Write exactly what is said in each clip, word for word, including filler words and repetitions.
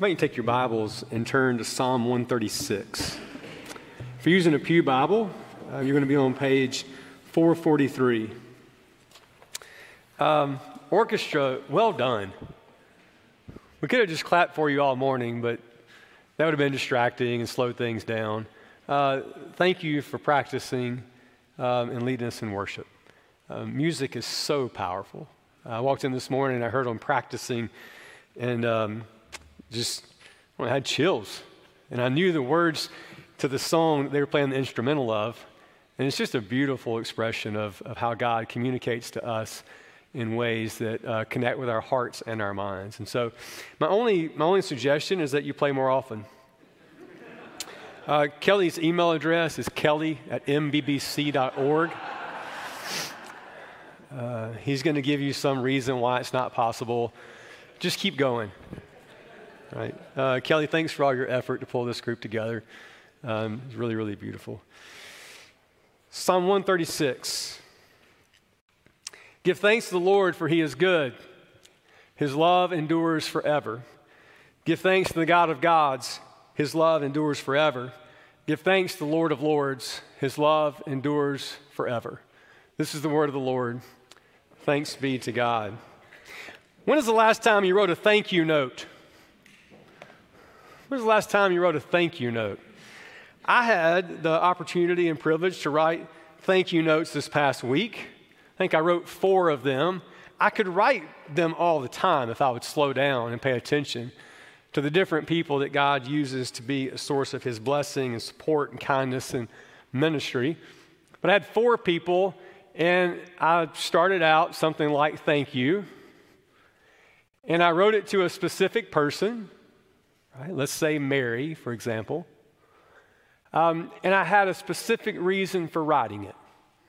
Why don't you take your Bibles and turn to Psalm one thirty-six. If you're using a pew Bible, uh, you're going to be on page four forty-three. Um, orchestra, well done. We could have just clapped for you all morning, but that would have been distracting and slowed things down. Uh, thank you for practicing um, and leading us in worship. Uh, music is so powerful. I walked in this morning and I heard them practicing, and um, just well, I had chills. And I knew the words to the song they were playing the instrumental of. And it's just a beautiful expression of, of how God communicates to us in ways that uh, connect with our hearts and our minds. And so my only, my only suggestion is that you play more often. Uh, Kelly's email address is kelly at m b b c dot org. Uh, he's going to give you some reason why it's not possible. Just keep going. Right. Uh, Kelly, thanks for all your effort to pull this group together. Um, it's really, really beautiful. Psalm one thirty-six. Give thanks to the Lord, for he is good. His love endures forever. Give thanks to the God of gods. His love endures forever. Give thanks to the Lord of lords. His love endures forever. This is the word of the Lord. Thanks be to God. When was the last time you wrote a thank you note? When was the last time you wrote a thank you note? I had the opportunity and privilege to write thank you notes this past week. I think I wrote four of them. I could write them all the time if I would slow down and pay attention to the different people that God uses to be a source of his blessing and support and kindness and ministry. But I had four people, and I started out something like thank you. And I wrote it to a specific person. Right? Let's say Mary, for example. Um, and I had a specific reason for writing it.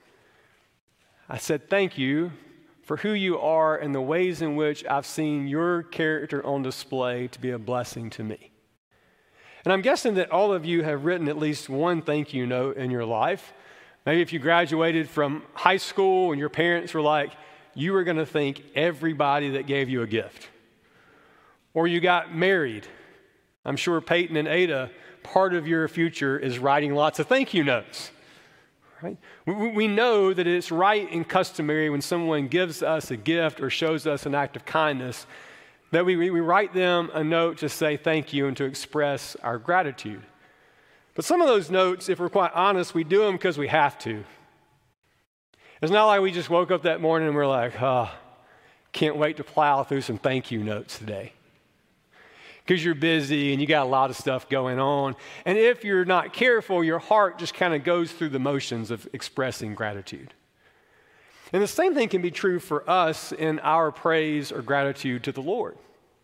I said, thank you for who you are and the ways in which I've seen your character on display to be a blessing to me. And I'm guessing that all of you have written at least one thank you note in your life. Maybe if you graduated from high school and your parents were like, you were going to thank everybody that gave you a gift. Or you got married. I'm sure Peyton and Ada, part of your future is writing lots of thank you notes. Right? We, we know that it's right and customary when someone gives us a gift or shows us an act of kindness that we, we, we write them a note to say thank you and to express our gratitude. But some of those notes, if we're quite honest, we do them because we have to. It's not like we just woke up that morning and we're like, oh, can't wait to plow through some thank you notes today. Because you're busy and you got a lot of stuff going on. And if you're not careful, your heart just kind of goes through the motions of expressing gratitude. And the same thing can be true for us in our praise or gratitude to the Lord.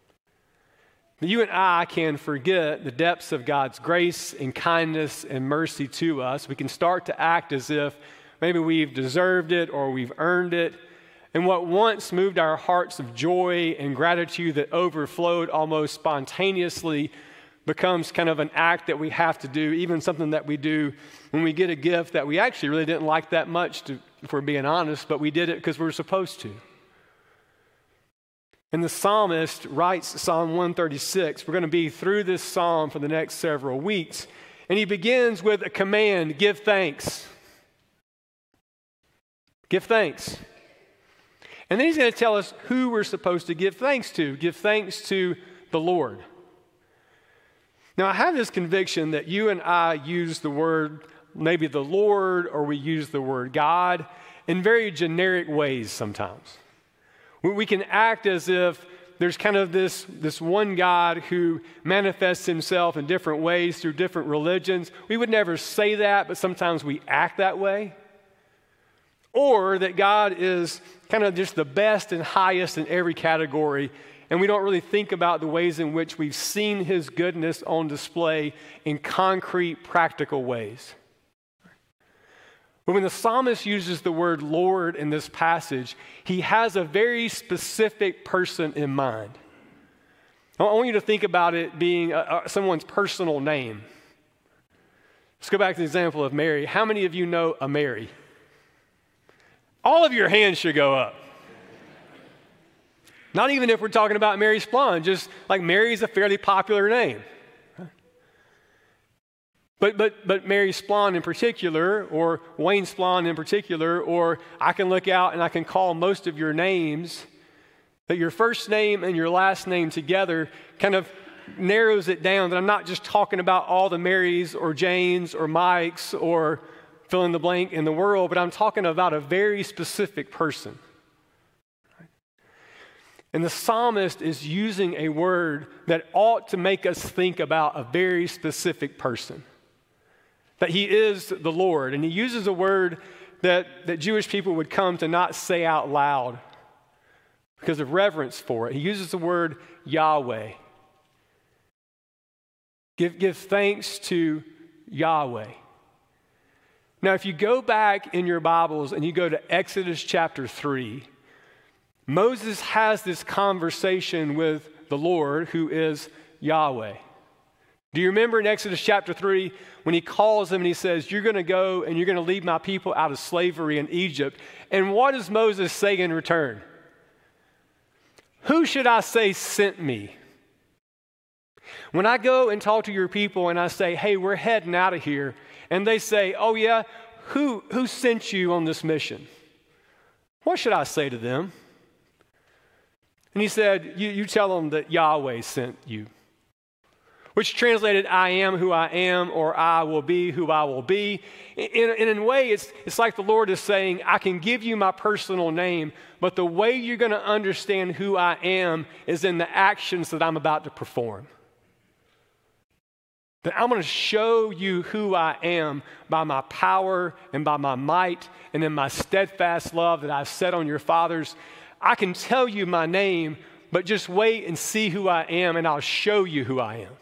You and I can forget the depths of God's grace and kindness and mercy to us. We can start to act as if maybe we've deserved it or we've earned it. And what once moved our hearts of joy and gratitude that overflowed almost spontaneously becomes kind of an act that we have to do, even something that we do when we get a gift that we actually really didn't like that much, to, if we're being honest, but we did it because we were supposed to. And the psalmist writes Psalm one thirty-six. We're going to be through this psalm for the next several weeks. And he begins with a command, give thanks. Give thanks. And then he's going to tell us who we're supposed to give thanks to. Give thanks to the Lord. Now, I have this conviction that you and I use the word, maybe the Lord, or we use the word God in very generic ways sometimes. We can act as if there's kind of this, this one God who manifests himself in different ways through different religions. We would never say that, but sometimes we act that way. Or that God is kind of just the best and highest in every category, and we don't really think about the ways in which we've seen his goodness on display in concrete, practical ways. But when the psalmist uses the word Lord in this passage, he has a very specific person in mind. I want you to think about it being a, a, someone's personal name. Let's go back to the example of Mary. How many of you know a Mary? All of your hands should go up. Not even if we're talking about Mary Splon, just like Mary is a fairly popular name. But, but, but Mary Splon in particular, or Wayne Splon in particular, or I can look out and I can call most of your names, that your first name and your last name together kind of narrows it down, that I'm not just talking about all the Marys or Janes or Mikes or fill in the blank in the world, but I'm talking about a very specific person. And the psalmist is using a word that ought to make us think about a very specific person. That he is the Lord. And he uses a word that, that Jewish people would come to not say out loud because of reverence for it. He uses the word Yahweh. Give, give thanks to Yahweh. Now, if you go back in your Bibles and you go to Exodus chapter three, Moses has this conversation with the Lord, who is Yahweh. Do you remember in Exodus chapter three when he calls him and he says, you're going to go and you're going to lead my people out of slavery in Egypt? And what does Moses say in return? Who should I say sent me? When I go and talk to your people and I say, hey, we're heading out of here, and they say, oh yeah, who, who sent you on this mission? What should I say to them? And he said, you, you tell them that Yahweh sent you. Which translated, I am who I am, or I will be who I will be. In, in, in a way, it's, it's like the Lord is saying, I can give you my personal name, but the way you're going to understand who I am is in the actions that I'm about to perform. That I'm going to show you who I am by my power and by my might and in my steadfast love that I've set on your fathers. I can tell you my name, but just wait and see who I am, and I'll show you who I am.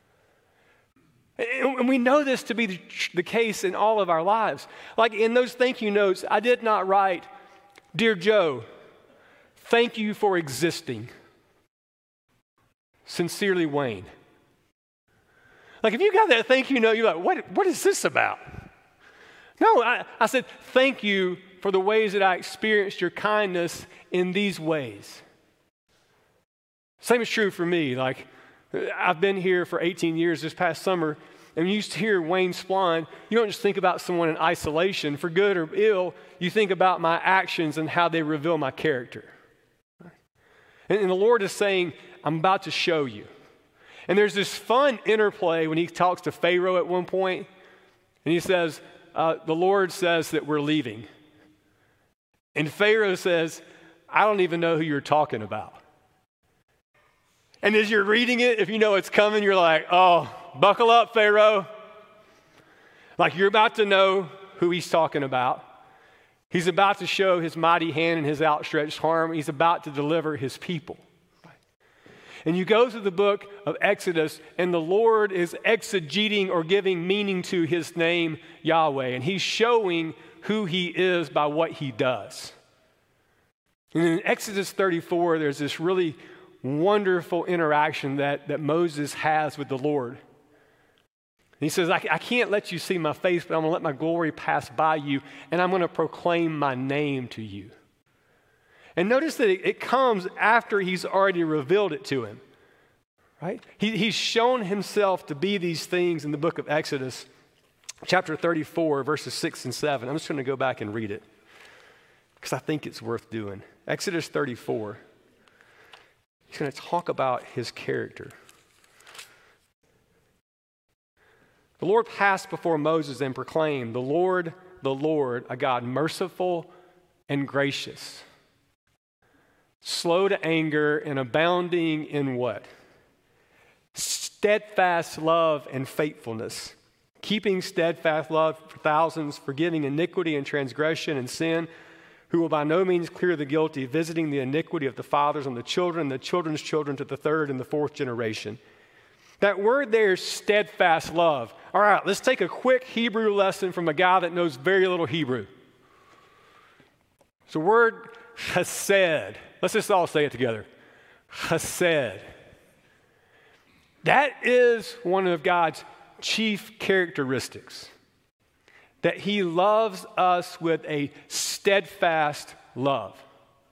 And we know this to be the case in all of our lives. Like in those thank you notes, I did not write, Dear Joe, thank you for existing. Sincerely, Wayne. Like if you got that thank you note, you're like, what, what is this about? No, I, I said, thank you for the ways that I experienced your kindness in these ways. Same is true for me. Like, I've been here for eighteen years this past summer, and when you used to hear Wayne Splon, you don't just think about someone in isolation. For good or ill, you think about my actions and how they reveal my character. And, and the Lord is saying, I'm about to show you. And there's this fun interplay when he talks to Pharaoh at one point, and he says, uh, the Lord says that we're leaving. And Pharaoh says, I don't even know who you're talking about. And as you're reading it, if you know it's coming, you're like, oh, buckle up, Pharaoh. Like you're about to know who he's talking about. He's about to show his mighty hand and his outstretched arm. He's about to deliver his people. And you go through the book of Exodus, and the Lord is exegeting or giving meaning to his name, Yahweh. And he's showing who he is by what he does. And in Exodus thirty-four, there's this really wonderful interaction that, that Moses has with the Lord. And he says, I, I can't let you see my face, but I'm going to let my glory pass by you, and I'm going to proclaim my name to you. And notice that it, it comes after he's already revealed it to him, right? He, he's shown himself to be these things in the book of Exodus, chapter thirty-four, verses six and seven. I'm just going to go back and read it because I think it's worth doing. Exodus thirty-four. He's going to talk about his character. The Lord passed before Moses and proclaimed, the Lord, the Lord, a God merciful and gracious, slow to anger and abounding in what? Steadfast love and faithfulness, keeping steadfast love for thousands, forgiving iniquity and transgression and sin, who will by no means clear the guilty, visiting the iniquity of the fathers on the children, the children's children to the third and the fourth generation. That word there is steadfast love. All right, let's take a quick Hebrew lesson from a guy that knows very little Hebrew. It's the word chesed. Let's just all say it together. Chesed. That is one of God's chief characteristics. That he loves us with a steadfast love.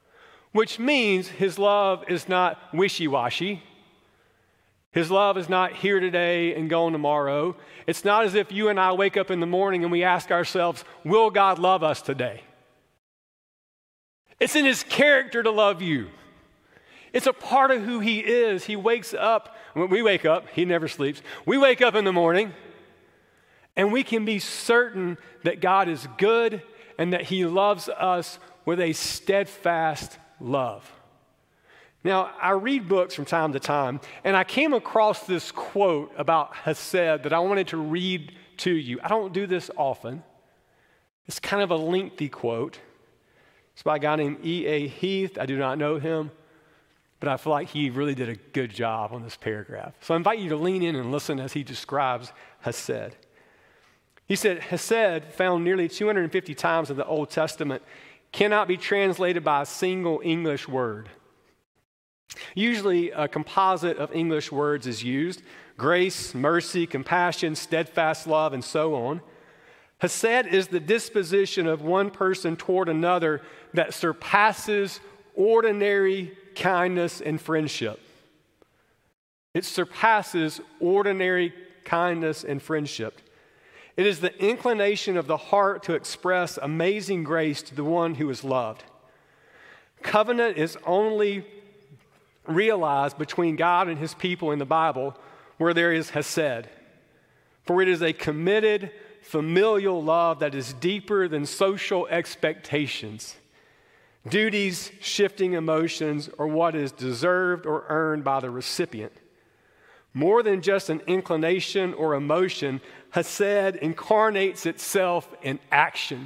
which means his love is not wishy-washy. His love is not here today and gone tomorrow. It's not as if you and I wake up in the morning and we ask ourselves, will God love us today? It's in his character to love you. It's a part of who he is. He wakes up, when we wake up, he never sleeps. We wake up in the morning and we can be certain that God is good and that he loves us with a steadfast love. Now, I read books from time to time, and I came across this quote about Hesed that I wanted to read to you. I don't do this often. It's kind of a lengthy quote. It's by a guy named E A Heath. I do not know him, but I feel like he really did a good job on this paragraph. So I invite you to lean in and listen as he describes Hesed. He said, Hesed, found nearly two hundred fifty times in the Old Testament, cannot be translated by a single English word. Usually a composite of English words is used: grace, mercy, compassion, steadfast love, and so on. Hesed is the disposition of one person toward another that surpasses ordinary kindness and friendship. It surpasses ordinary kindness and friendship. It is the inclination of the heart to express amazing grace to the one who is loved. Covenant is only realized between God and his people in the Bible where there is Hesed. For it is a committed, familial love that is deeper than social expectations, duties, shifting emotions, or what is deserved or earned by the recipient. More than just an inclination or emotion, Hesed incarnates itself in action.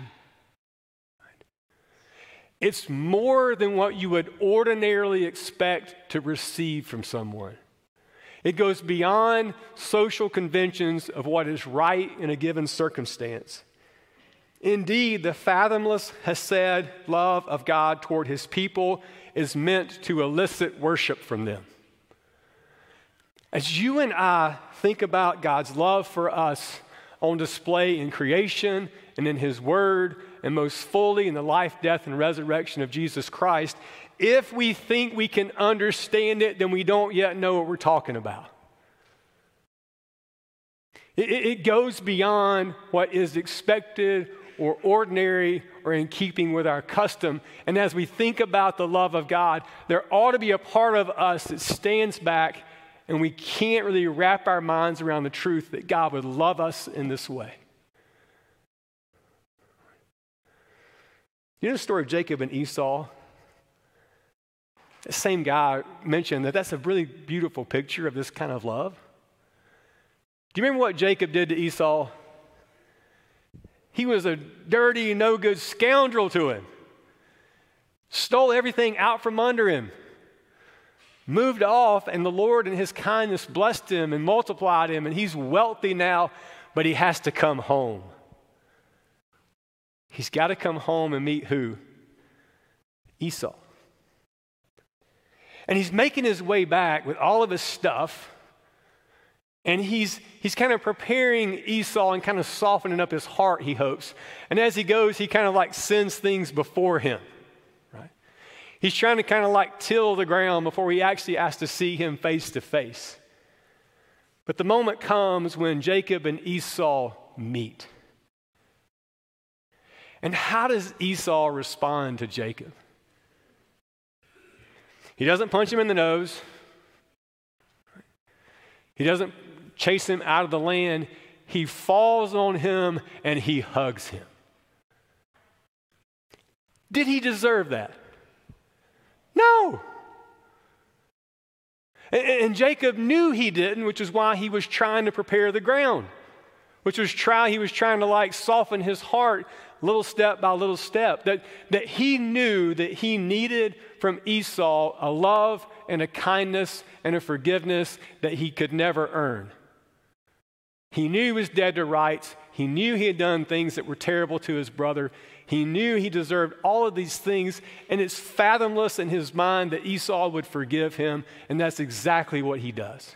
It's more than what you would ordinarily expect to receive from someone. It goes beyond social conventions of what is right in a given circumstance. Indeed, the fathomless Hesed love of God toward his people is meant to elicit worship from them. As you and I think about God's love for us on display in creation and in his word, and most fully in the life, death, and resurrection of Jesus Christ, if we think we can understand it, then we don't yet know what we're talking about. It, it goes beyond what is expected or ordinary or in keeping with our custom. And as we think about the love of God, there ought to be a part of us that stands back, and we can't really wrap our minds around the truth that God would love us in this way. You know the story of Jacob and Esau? The same guy mentioned that that's a really beautiful picture of this kind of love. Do you remember what Jacob did to Esau? He was a dirty, no-good scoundrel to him. Stole everything out from under him. Moved off, and the Lord in his kindness blessed him and multiplied him, and he's wealthy now, but he has to come home. He's got to come home and meet who? Esau. And he's making his way back with all of his stuff, and he's he's kind of preparing Esau and kind of softening up his heart, he hopes. And as he goes, he kind of like sends things before him, right? He's trying to kind of like till the ground before he actually has to see him face to face. But the moment comes when Jacob and Esau meet. And how does Esau respond to Jacob? He doesn't punch him in the nose. He doesn't chase him out of the land. He falls on him and he hugs him. Did he deserve that? No. And, and Jacob knew he didn't, which is why he was trying to prepare the ground, which was try he was trying to like soften his heart little step by little step, that, that he knew that he needed from Esau a love and a kindness and a forgiveness that he could never earn. He knew he was dead to rights. He knew he had done things that were terrible to his brother. He knew he deserved all of these things, and it's fathomless in his mind that Esau would forgive him, and that's exactly what he does.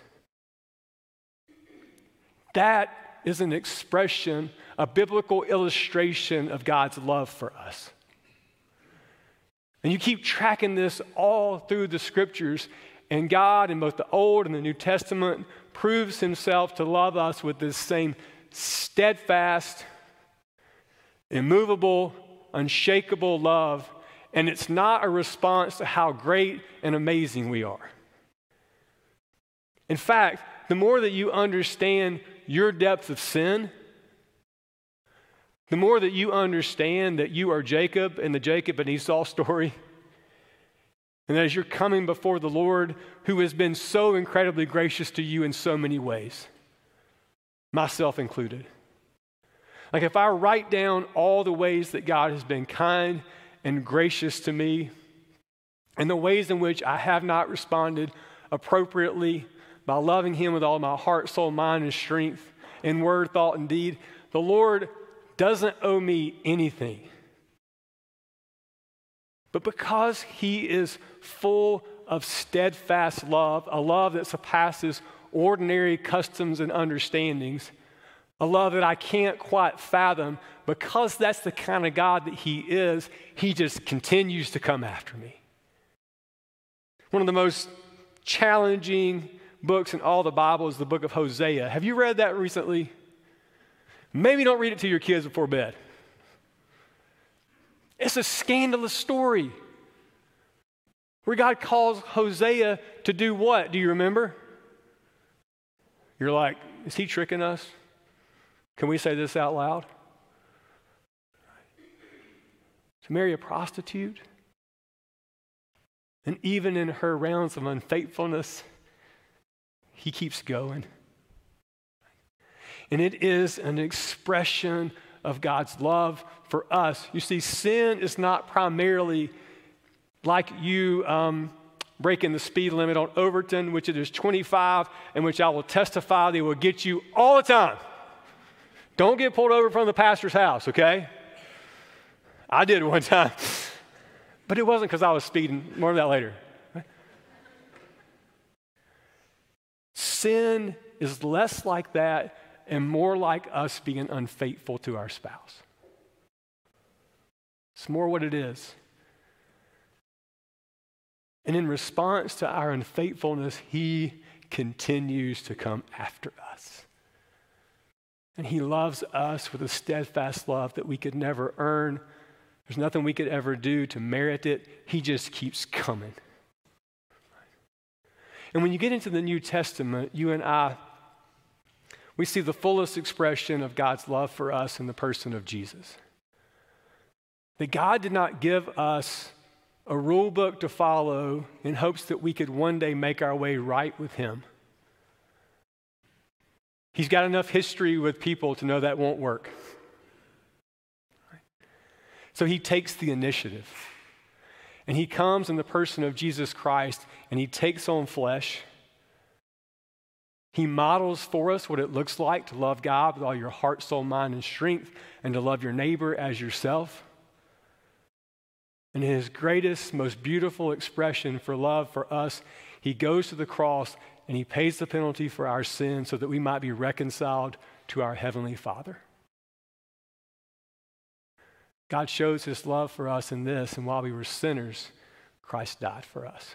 That is an expression, a biblical illustration of God's love for us. And you keep tracking this all through the scriptures, and God in both the Old and the New Testament proves himself to love us with this same steadfast, immovable, unshakable love. And it's not a response to how great and amazing we are. In fact, the more that you understand your depth of sin, the more that you understand that you are Jacob in the Jacob and Esau story, and as you're coming before the Lord who has been so incredibly gracious to you in so many ways, myself included. Like if I write down all the ways that God has been kind and gracious to me, and the ways in which I have not responded appropriately by loving him with all my heart, soul, mind, and strength, in word, thought, and deed, the Lord doesn't owe me anything. But because he is full of steadfast love, a love that surpasses ordinary customs and understandings, a love that I can't quite fathom, because that's the kind of God that he is, he just continues to come after me. One of the most challenging books in all the Bible is the book of Hosea. Have you read that recently? Maybe don't read it to your kids before bed. It's a scandalous story where God calls Hosea to do what? Do you remember? You're like, is he tricking us? Can we say this out loud? To marry a prostitute? And even in her rounds of unfaithfulness, he keeps going. And it is an expression of God's love for us. You see, sin is not primarily like you um, breaking the speed limit on Overton, which it is twenty-five, and which I will testify they will get you all the time. Don't get pulled over from the pastor's house, okay? I did one time. But it wasn't because I was speeding. More of that later. Sin is less like that and more like us being unfaithful to our spouse. It's more what it is. And in response to our unfaithfulness, he continues to come after us. And he loves us with a steadfast love that we could never earn. There's nothing we could ever do to merit it. He just keeps coming. And when you get into the New Testament, you and I, we see the fullest expression of God's love for us in the person of Jesus. That God did not give us a rule book to follow in hopes that we could one day make our way right with him. He's got enough history with people to know that won't work. So he takes the initiative. And he comes in the person of Jesus Christ, and he takes on flesh. He models for us what it looks like to love God with all your heart, soul, mind, and strength, and to love your neighbor as yourself. And in his greatest, most beautiful expression for love for us, he goes to the cross and he pays the penalty for our sin so that we might be reconciled to our Heavenly Father. God shows his love for us in this, and while we were sinners, Christ died for us.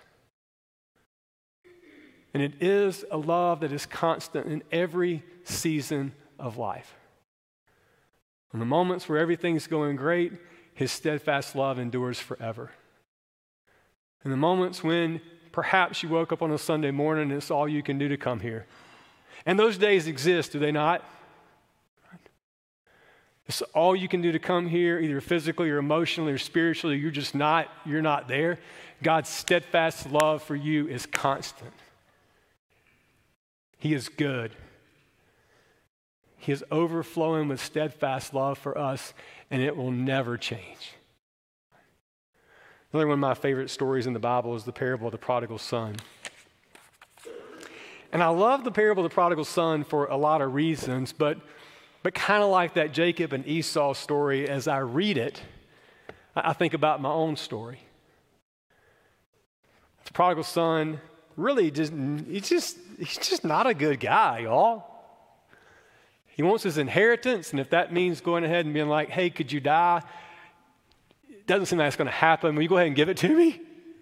And it is a love that is constant in every season of life. In the moments where everything's going great, his steadfast love endures forever. In the moments when perhaps you woke up on a Sunday morning and it's all you can do to come here. And those days exist, do they not? It's all you can do to come here, either physically or emotionally or spiritually. You're just not, you're not there. God's steadfast love for you is constant. He is good. He is overflowing with steadfast love for us, and it will never change. Another one of my favorite stories in the Bible is the parable of the prodigal son. And I love the parable of the prodigal son for a lot of reasons, but, but kind of like that Jacob and Esau story, as I read it, I think about my own story. The prodigal son really just, he's just, he's just not a good guy, y'all. He wants his inheritance, and if that means going ahead and being like, hey, could you die? doesn't seem like it's going to happen. Will you go ahead and give it to me?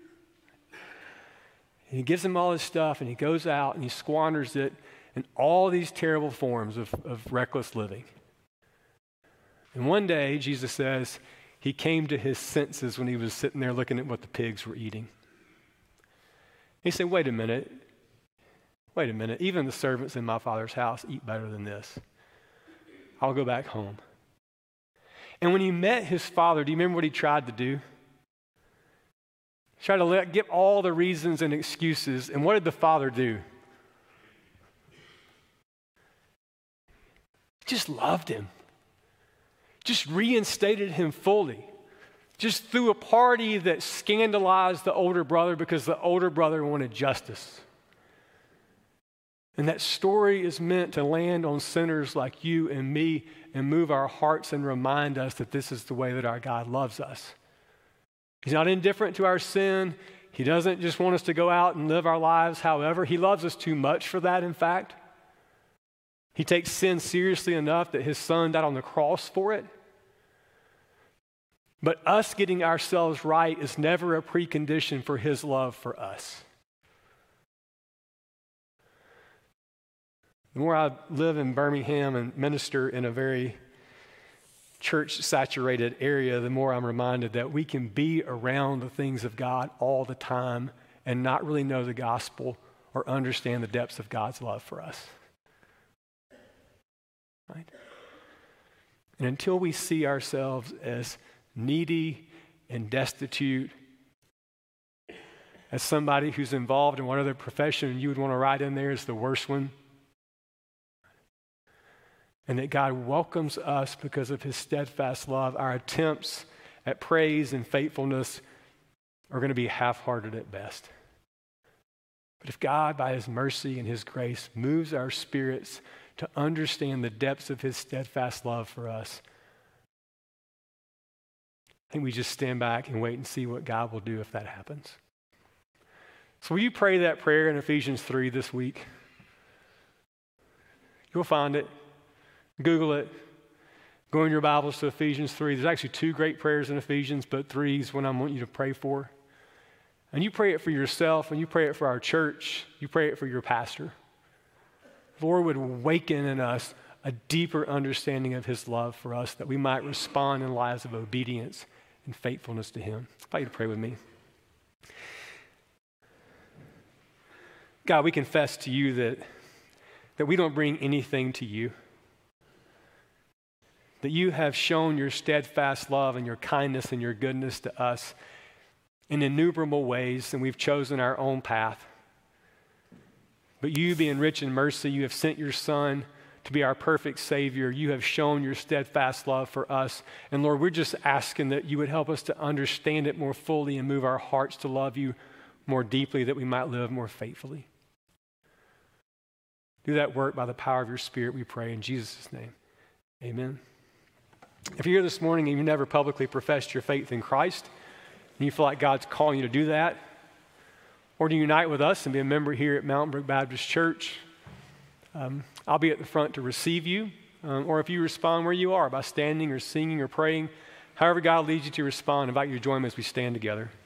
And he gives him all his stuff, and he goes out and he squanders it in all these terrible forms of, of reckless living. And one day, Jesus says, he came to his senses when he was sitting there looking at what the pigs were eating. He said, wait a minute. Wait a minute. Even the servants in my Father's house eat better than this. I'll go back home. And when he met his father, do you remember what he tried to do? He tried to let, get all the reasons and excuses. And what did the father do? He just loved him. Just reinstated him fully. Just threw a party that scandalized the older brother because the older brother wanted justice. And that story is meant to land on sinners like you and me and move our hearts and remind us that this is the way that our God loves us. He's not indifferent to our sin. He doesn't just want us to go out and live our lives however. He loves us too much for that, in fact. He takes sin seriously enough that his son died on the cross for it. But us getting ourselves right is never a precondition for his love for us. The more I live in Birmingham and minister in a very church-saturated area, the more I'm reminded that we can be around the things of God all the time and not really know the gospel or understand the depths of God's love for us. Right? And until we see ourselves as needy and destitute, as somebody who's involved in one other profession you would want to write in there as the worst one, and that God welcomes us because of his steadfast love, our attempts at praise and faithfulness are going to be half-hearted at best. But if God, by his mercy and his grace, moves our spirits to understand the depths of his steadfast love for us, I think we just stand back and wait and see what God will do if that happens. So will you pray that prayer in Ephesians three this week? You'll find it. Google it. Go in your Bibles to Ephesians three. There's actually two great prayers in Ephesians, but three is what I want you to pray for. And you pray it for yourself, and you pray it for our church. You pray it for your pastor. Lord would awaken in us a deeper understanding of his love for us, that we might respond in lives of obedience and faithfulness to him. I invite you to pray with me. God, we confess to you that, that we don't bring anything to you, that you have shown your steadfast love and your kindness and your goodness to us in innumerable ways, and we've chosen our own path. But you, being rich in mercy, you have sent your Son to be our perfect Savior. You have shown your steadfast love for us. And Lord, we're just asking that you would help us to understand it more fully and move our hearts to love you more deeply, that we might live more faithfully. Do that work by the power of your Spirit, we pray in Jesus' name. Amen. If you're here this morning and you've never publicly professed your faith in Christ, and you feel like God's calling you to do that, or to unite with us and be a member here at Mountain Brook Baptist Church, um, I'll be at the front to receive you. Um, or if you respond where you are by standing or singing or praying, however God leads you to respond, I invite you to join me as we stand together.